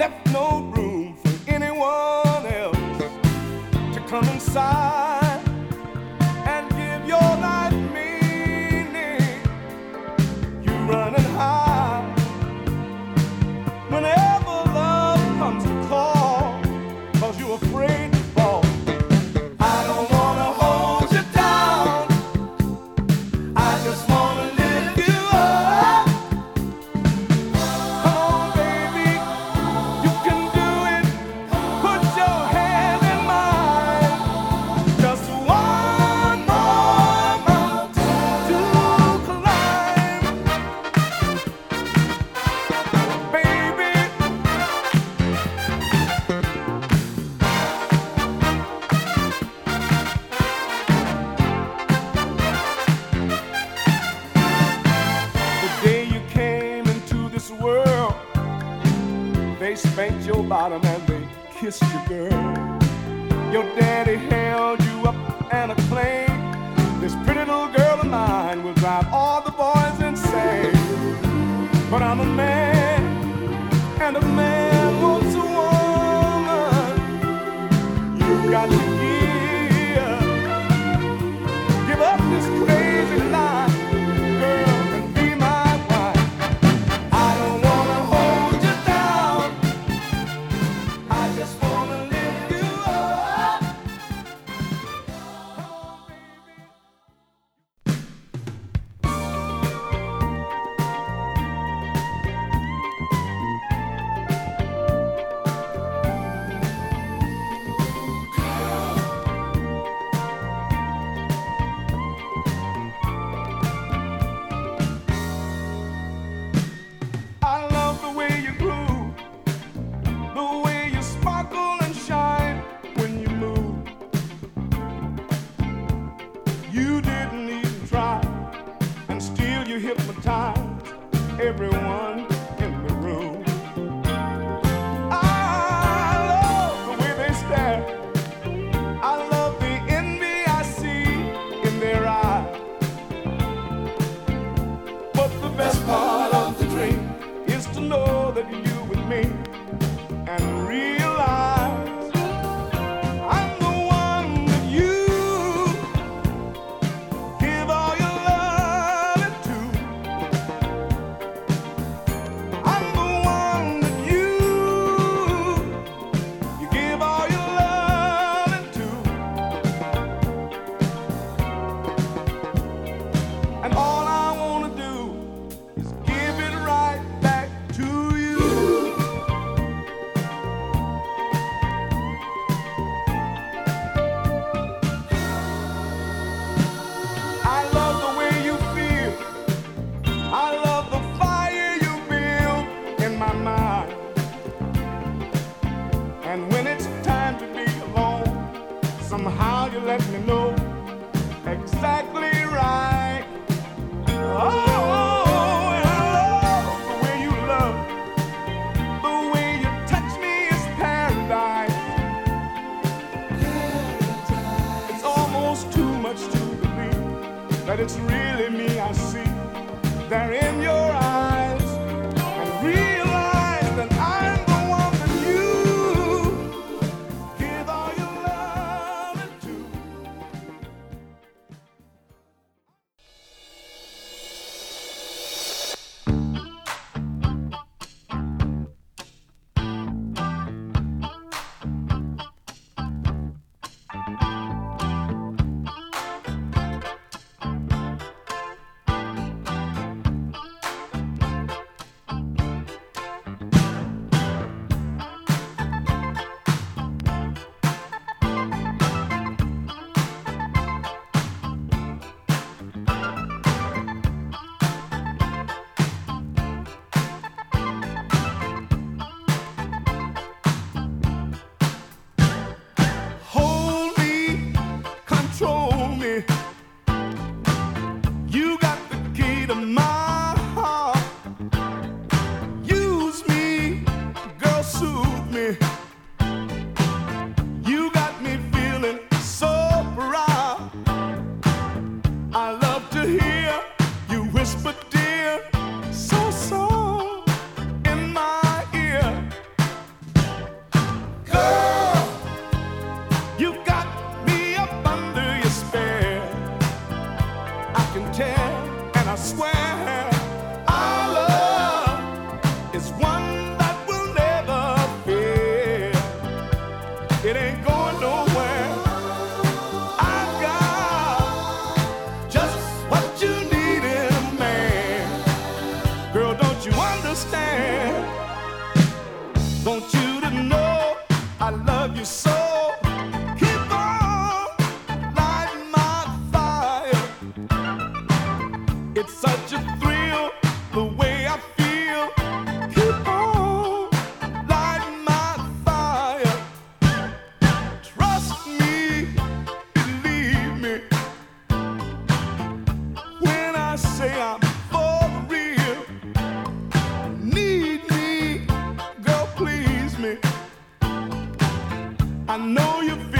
left no room for anyone else to come inside and give your life meaning. You running high whenever love comes to call, 'cause you're afraid to fall. I don't wanna hold you down, I just wanna lift you up. Come on, baby, you can do it. Put your hand in mine. Just one more mountain to climb, baby. The day you came into this world, they spanked your bottom and they kissed you, girl. Your daddy held you up and acclaimed, this pretty little girl of mine will drive all the boys insane. But I'm a man, and a man wants a woman. You got to give up this crazy life, girl, and be my wife. I don't wanna hold you down, I just wanna lift you up. Come on, baby. I love the way you groove, the way you sparkle and shine when you move. You didn't even try, and still you hypnotize everyone in the room. I love the way they stare, I love the envy I see in their eyes. But the best part of the dream is to know that you with me and realize I'm the one that you give all your love to. I'm the one that you give all your love to. And all I wanna do is give it right back to you. I love the way you feel, I love the fire you build in my mind. And when it's time to be alone, somehow you let me know exactly right. Oh, and I love the way you love, the way you touch me is paradise. It's almost too much to believe that it's really me I see there in your eyes, and realize that I'm the one that you give all your love to. Hold me, control me. You got the key to my heart. Use me, girl, soothe me. You got me feeling so proud. I love to hear you whisper, dear, so soft in my ear. It ain't going nowhere. I've got just what you need in a man. Girl, don't you understand? Want you to know I love you so. Keep on lighting my fire. It's such a thrill the way I feel. Keep on lighting my fire. Trust me, believe me, when I say I'm for real. Need me, girl, please me. I know you